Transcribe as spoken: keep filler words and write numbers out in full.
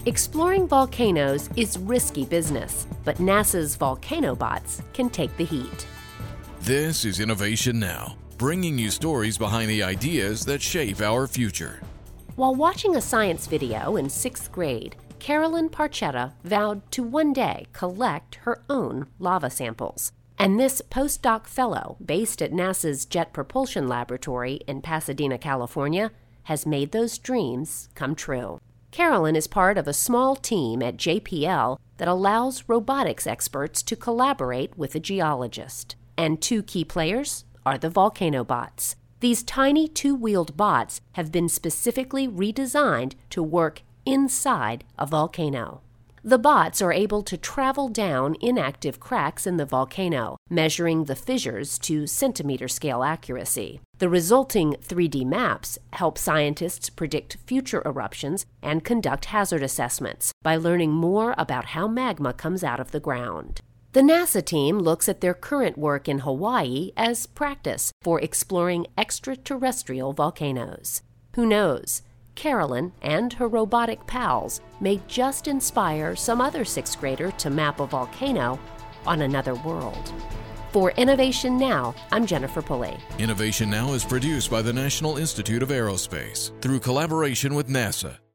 Exploring volcanoes is risky business, but NASA's Volcanobots can take the heat. This is Innovation Now, bringing you stories behind the ideas that shape our future. While watching a science video in sixth grade, Carolyn Parchetta vowed to one day collect her own lava samples. And this postdoc fellow, based at NASA's Jet Propulsion Laboratory in Pasadena, California, has made those dreams come true. Carolyn is part of a small team at J P L that allows robotics experts to collaborate with a geologist. And two key players are the Volcanobots. These tiny two-wheeled bots have been specifically redesigned to work inside a volcano. The bots are able to travel down inactive cracks in the volcano, measuring the fissures to centimeter-scale accuracy. The resulting three D maps help scientists predict future eruptions and conduct hazard assessments by learning more about how magma comes out of the ground. The NASA team looks at their current work in Hawaii as practice for exploring extraterrestrial volcanoes. Who knows? Carolyn and her robotic pals may just inspire some other sixth grader to map a volcano on another world. For Innovation Now, I'm Jennifer Pulley. Innovation Now is produced by the National Institute of Aerospace through collaboration with NASA.